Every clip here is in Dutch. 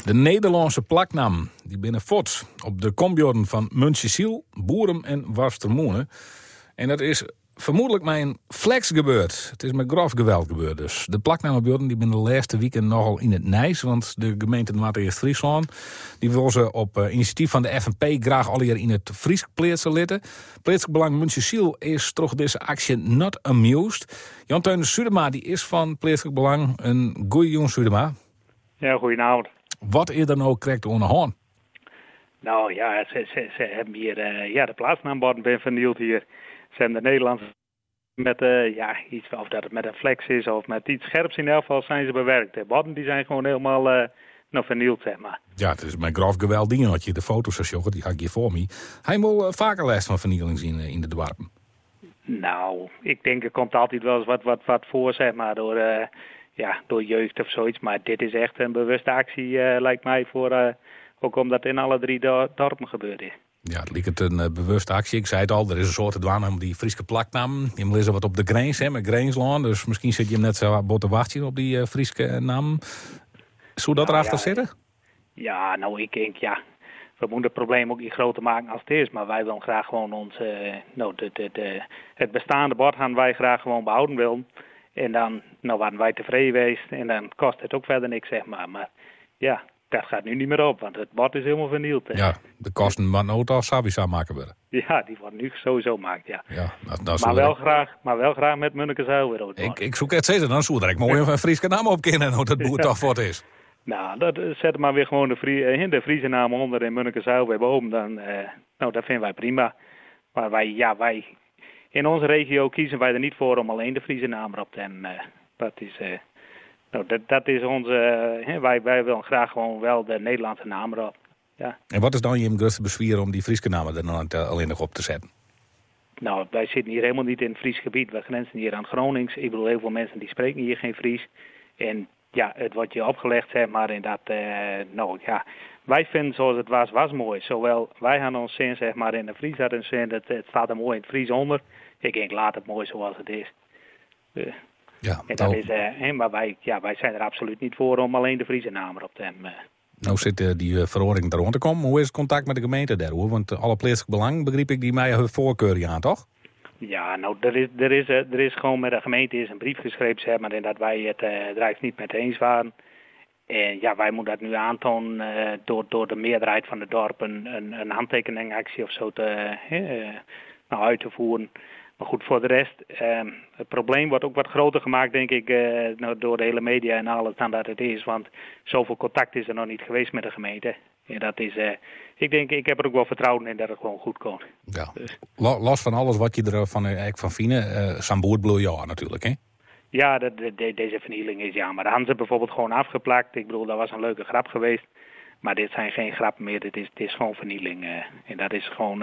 De Nederlandse plaknamen die binnen fort op de kombjorden van Muntjesziel, Boerum en Warstermoene. En dat is vermoedelijk mijn flex gebeurd. Het is met grof geweld gebeurd dus. De plaknamenbjorden die binnen de laatste weken nogal in het nijs. Want de gemeente Noord-Eerst-Friesland die wil ze op initiatief van de FNP graag alweer in het Fries pleetsen litten. Pleetselijk Belang Muntjesziel is toch deze actie not amused. Jan Teunis Sudema die is van Pleetselijk Belang. Een goeie jong Sudema. Ja, goedenavond. Wat is er nou correct onder hand? Nou ja, ze hebben hier de plaatsnaamborden ben vernield hier. Ze hebben de Nederlandse met iets, of dat het met een flex is of met iets scherps in elk geval zijn ze bewerkt. De borden die zijn gewoon helemaal vernield, zeg maar. Ja, het is mijn grof geweld ding had je de foto's als die ga ik hier voor me. Hij moet vaker last van vernieling zien in de dorpen. Nou, ik denk er komt altijd wel eens wat voor, zeg maar, door jeugd of zoiets. Maar dit is echt een bewuste actie, lijkt mij, ook omdat in alle 3 dorpen gebeurd is. Ja, het lijkt een bewuste actie. Ik zei het al, er is een soort dwaan om die Friese plaknaam. Je moet wat op de grens, met Greensland. Dus misschien zit je hem net zo wat te wachten op die Friese naam. Zou dat erachter zitten? Ja, nou, ik denk, we moeten het probleem ook niet groter maken als het is. Maar wij willen graag gewoon het bestaande bord gaan wij graag gewoon behouden willen. En dan waren wij tevreden geweest. En dan kost het ook verder niks, zeg maar. Maar ja, dat gaat nu niet meer op, want het bord is helemaal vernield. Ja, de kosten maar nooit al Sabisa maken worden. Ja, die worden nu sowieso gemaakt, ja. Dat maar wel graag met Munnekezuil weer op. Ik zoek het steeds, dan zou ik mooi een Friese naam op kennen hoe dat boer toch wat is. Nou, dat zet maar weer gewoon de Friese naam onder en Munnekezuil weer boven. Dan, dat vinden wij prima. Maar wij in onze regio kiezen wij er niet voor om alleen de Friese naam erop te hebben. Dat is onze. Wij willen graag gewoon wel de Nederlandse naam erop. Ja. En wat is dan je grootste bezwier om die Friese namen er dan alleen nog op te zetten? Nou, wij zitten hier helemaal niet in het Fries gebied. We grenzen hier aan Gronings. Ik bedoel, heel veel mensen die spreken hier geen Fries. En ja, het wordt je opgelegd, zeg maar. En dat, wij vinden zoals het was mooi. Zowel wij gaan ons zin, zeg maar, in de Fries hadden zin. Het staat er mooi in het Fries onder. Ik denk, laat het mooi zoals het is. Ja, en dat is, maar wij zijn er absoluut niet voor om alleen de Friese naam erop te hebben. Nou zit die verordening daar rond te komen. Hoe is het contact met de gemeente daar, hoor? Want alle Pleetselijk Belang, begreep ik, die mij hun voorkeur aan, toch? Ja, nou, er is gewoon met de gemeente is een brief geschreven, zeg maar, en dat wij het er niet mee eens waren. En ja, wij moeten dat nu aantonen door de meerderheid van de dorpen een handtekeningactie of zo uit te voeren. Maar goed, voor de rest, het probleem wordt ook wat groter gemaakt, denk ik, door de hele media en alles dan dat het is. Want zoveel contact is er nog niet geweest met de gemeente. En dat is, ik heb er ook wel vertrouwen in dat het gewoon goed komt. Ja. Dus. Los van alles wat je ervan van vindt, Samboert bloei ja natuurlijk, hè? Ja, deze vernieling is ja. Maar dan hadden ze bijvoorbeeld gewoon afgeplakt. Ik bedoel, dat was een leuke grap geweest. Maar dit zijn geen grappen meer, dit is gewoon vernieling. En dat is gewoon,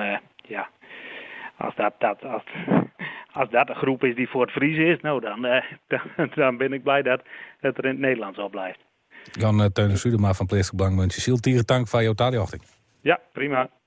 Als dat een groep is die voor het Fries is, nou dan ben ik blij dat het er in het Nederlands al blijft. Jan Teunis Sudema van Pleetselijk Belang Muntjesziel. Dank voor jouw taaljochting. Ja, prima.